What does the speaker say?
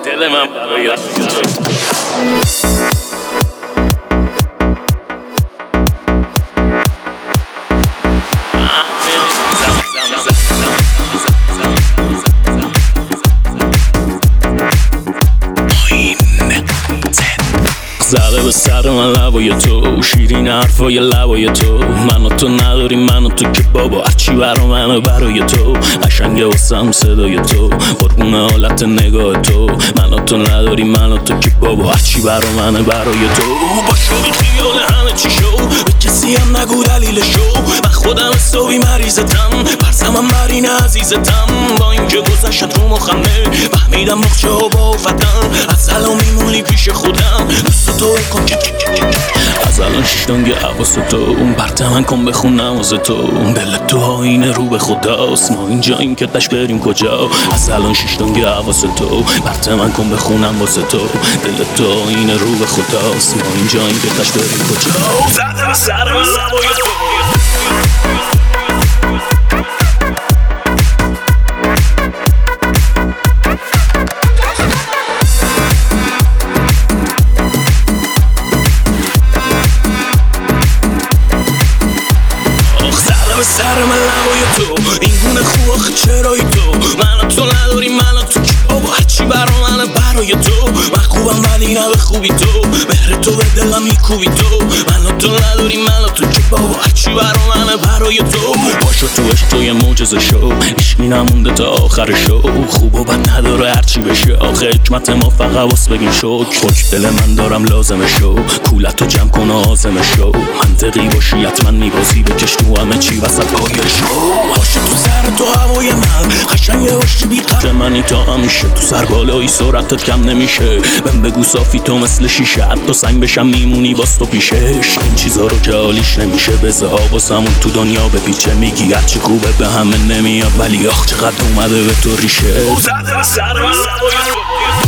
دل من برای زده به سر من لبای تو، شیرین حرفای لبای تو. من و تو نداریم، من و تو که بابا هرچی برا منه برای تو. قشنگه واسم صدای تو، قربون حالت نگاه تو. من و تو نداریم، من و تو که بابا هرچی برا منه برای تو. باشو بی خیال همه چی شو، به کسی هم نگو دلیلشو. من خودم حسابی مریضتم، برزمم بر این عزیزتم. با اینکه گذشت رو مخمه، فهمیدم مخچه ها با افتن. از الان میمونی پیش خودم، دوست تو کن از الان شیشتانگه حواس تو. اون برته من کن بخون نماز تو. دل تو آینه رو به خداست، ما اینجاییم که تش بریم کجا. از الان شیشتانگه حواس تو، برته من کن بخونم واسه تو. دل تو آینه رو به خداست، ما اینجاییم که تش بریم کجا. زده به سر من لبای تو. سر من لبای تو، این گونه خوب آخه چرایی تو. من تو نداری، من تو که بابا هرچی برا منه برای تو. من خوبم ولی نه به خوبی تو، مهر تو به دلم میکوبی تو. من تو نداری، من تو که بابا هرچی برا منه برای تو. باشو تو عشق تو یه معجزه شو، عشقی نمونده تا آخر شو. خوب و بد نداره هرچی بشه، آخه حکمت ما فقط واس بگیم شکر. دل من دارم لازمه شو، کولتو جمع کن و آزمه شو. منطقی باشی حتما میبازی، بکش تو همه چی وسط پایش. باشی تو سر تو هوای من، قشنگه باشی بی قدر منی تا همیشه. تو سر بالایی سرعتت کم نمیشه، بهم بگو صافی تو مثل شیشه. حتی سنگ بشم میمونی باز تو پیشش. این چیزا رو که حالیش نمیشه، بذار واسمون تو دنیا بپیچه. میگی هرچی خوبه به همه نمیاد، ولی آخ چقدر اومده به تو ریشه. زده به سر من